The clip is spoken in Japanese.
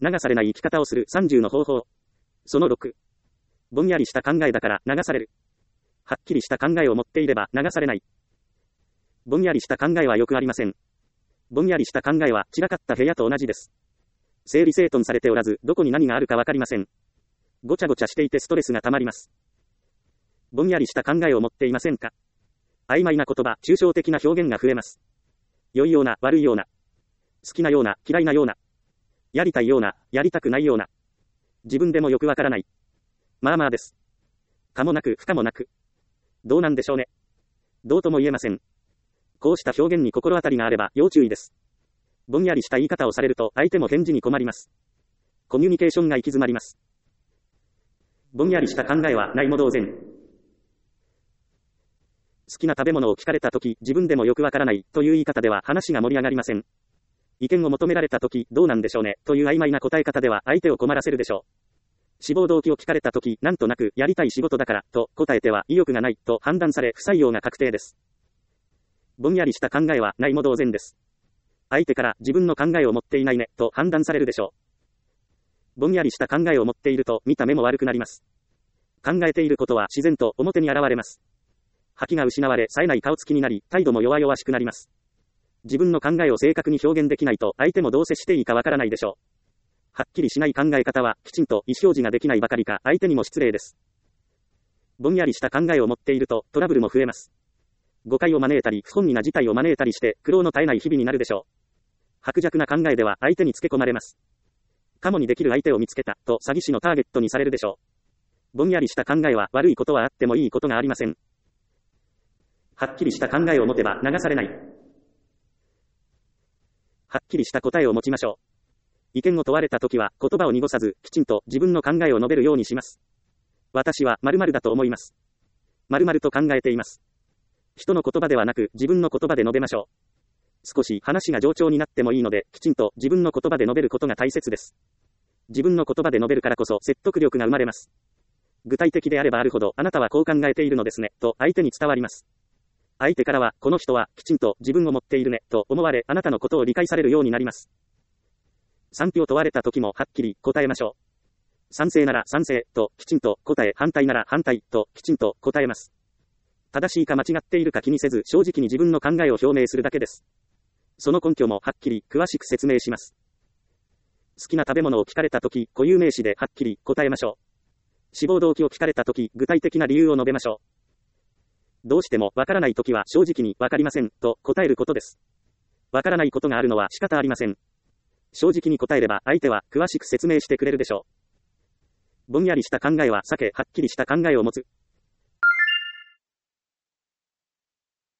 流されない生き方をする30の方法。その6。ぼんやりした考えだから流される。はっきりした考えを持っていれば流されない。ぼんやりした考えはよくありません。ぼんやりした考えは散らかった部屋と同じです。整理整頓されておらず、どこに何があるかわかりません。ごちゃごちゃしていてストレスがたまります。ぼんやりした考えを持っていませんか？曖昧な言葉、抽象的な表現が増えます。良いような、悪いような。好きなような、嫌いなような。やりたいような、やりたくないような。自分でもよくわからない。まあまあです。可もなく不可もなく。どうなんでしょうね。どうとも言えません。こうした表現に心当たりがあれば要注意です。ぼんやりした言い方をされると相手も返事に困ります。コミュニケーションが行き詰まります。ぼんやりした考えはないも同然。好きな食べ物を聞かれたとき、自分でもよくわからないという言い方では話が盛り上がりません。意見を求められたとき、どうなんでしょうねという曖昧な答え方では相手を困らせるでしょう。志望動機を聞かれたとき、なんとなくやりたい仕事だからと答えては意欲がないと判断され不採用が確定です。ぼんやりした考えはないも同然です。相手から自分の考えを持っていないねと判断されるでしょう。ぼんやりした考えを持っていると見た目も悪くなります。考えていることは自然と表に現れます。覇気が失われ冴えない顔つきになり、態度も弱々しくなります。自分の考えを正確に表現できないと相手もどう接していいかわからないでしょう。はっきりしない考え方はきちんと意思表示ができないばかりか相手にも失礼です。ぼんやりした考えを持っているとトラブルも増えます。誤解を招いたり不本意な事態を招いたりして苦労の絶えない日々になるでしょう。薄弱な考えでは相手につけ込まれます。カモにできる相手を見つけたと詐欺師のターゲットにされるでしょう。ぼんやりした考えは悪いことはあってもいいことがありません。はっきりした考えを持てば流されない。はっきりした答えを持ちましょう。意見を問われたときは言葉を濁さず、きちんと自分の考えを述べるようにします。私は〇〇だと思います。〇〇と考えています。人の言葉ではなく自分の言葉で述べましょう。少し話が冗長になってもいいので、きちんと自分の言葉で述べることが大切です。自分の言葉で述べるからこそ説得力が生まれます。具体的であればあるほど、あなたはこう考えているのですね、と相手に伝わります。相手からは、この人はきちんと自分を持っているね、と思われ、あなたのことを理解されるようになります。賛否を問われた時もはっきり答えましょう。賛成なら賛成ときちんと答え、反対なら反対ときちんと答えます。正しいか間違っているか気にせず正直に自分の考えを表明するだけです。その根拠もはっきり詳しく説明します。好きな食べ物を聞かれた時、固有名詞ではっきり答えましょう。志望動機を聞かれた時、具体的な理由を述べましょう。どうしてもわからないときは正直にわかりませんと答えることです。わからないことがあるのは仕方ありません。正直に答えれば相手は詳しく説明してくれるでしょう。ぼんやりした考えは避け、はっきりした考えを持つ。